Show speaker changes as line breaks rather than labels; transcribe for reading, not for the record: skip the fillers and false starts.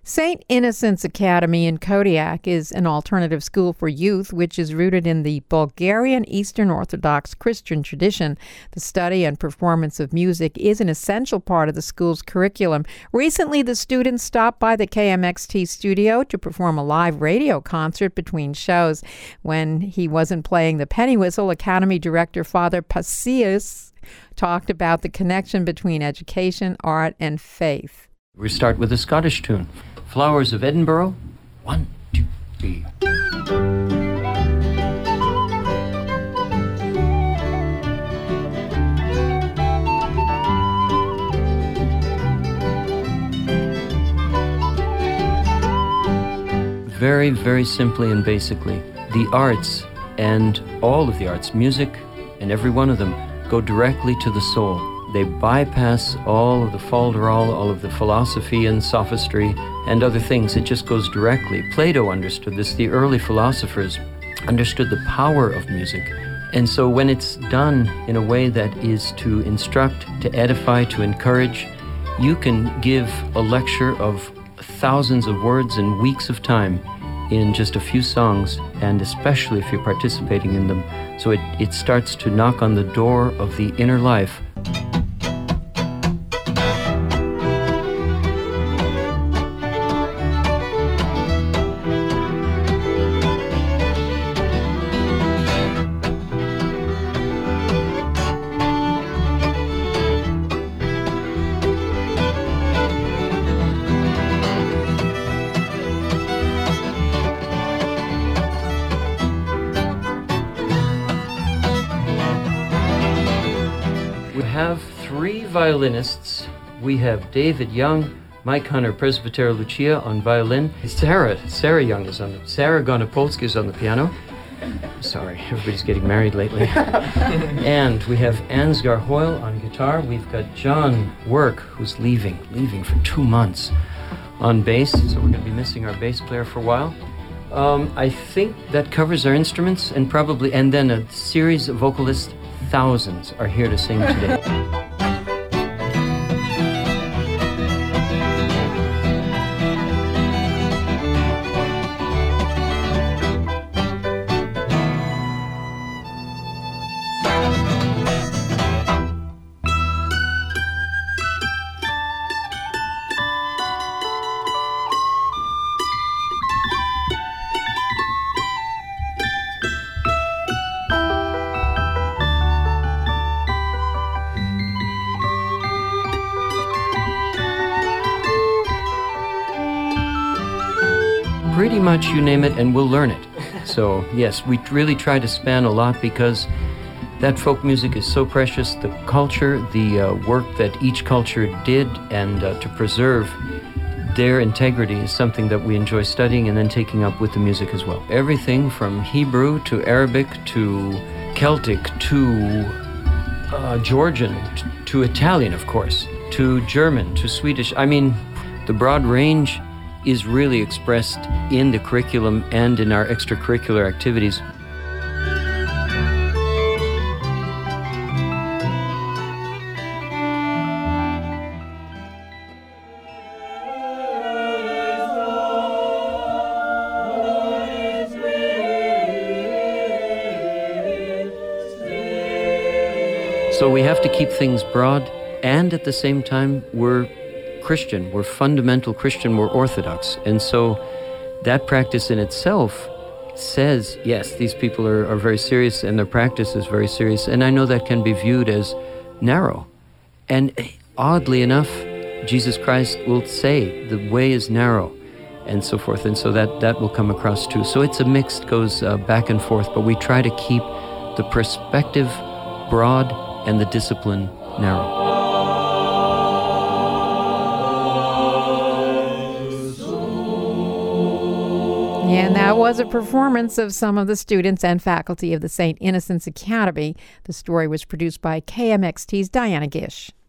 St. Innocent's Academy in Kodiak is an alternative school for youth which is rooted in the Bulgarian Eastern Orthodox Christian tradition. The study and performance of music is an essential part of the school's curriculum. Recently, the students stopped by the KMXT studio to perform a live radio concert between shows. When he wasn't playing the penny whistle, Academy Director Father Passius talked about the connection between education, art, and faith.
We start with a Scottish tune. Flowers of Edinburgh. 1, 2, 3. Very, very simply and basically, the arts and all of the arts, music and every one of them, go directly to the soul. They bypass all of the falderall, all of the philosophy and sophistry and other things. It just goes directly. Plato understood this. The early philosophers understood the power of music. And so when it's done in a way that is to instruct, to edify, to encourage, you can give a lecture of thousands of words in weeks of time in just a few songs, and especially if you're participating in them. So it starts to knock on the door of the inner life. We have 3 violinists. We have David Young, Mike Hunter, Presbyter Lucia on violin. Sarah Young is Sarah Gonopolsky is on the piano. Sorry, everybody's getting married lately. And we have Ansgar Hoyle on guitar. We've got John Work, who's leaving for 2 months on bass. So we're going to be missing our bass player for a while. I think that covers our instruments and then a series of vocalists. Thousands are here to sing today. Pretty much you name it and we'll learn it. So yes, we really try to span a lot because that folk music is so precious. The culture, the work that each culture did and to preserve their integrity is something that we enjoy studying and then taking up with the music as well. Everything from Hebrew to Arabic to Celtic to Georgian to Italian, of course, to German, to Swedish. I mean, the broad range is really expressed in the curriculum and in our extracurricular activities. So we have to keep things broad, and at the same time, we're Christian, we're fundamental Christian, we're Orthodox. And so that practice in itself says, yes, these people are very serious and their practice is very serious. And I know that can be viewed as narrow. And oddly enough, Jesus Christ will say the way is narrow and so forth. And so that will come across too. So it's a mix, goes back and forth, but we try to keep the perspective broad and the discipline narrow.
And that was a performance of some of the students and faculty of the St. Innocent's Academy. The story was produced by KMXT's Diana Gish.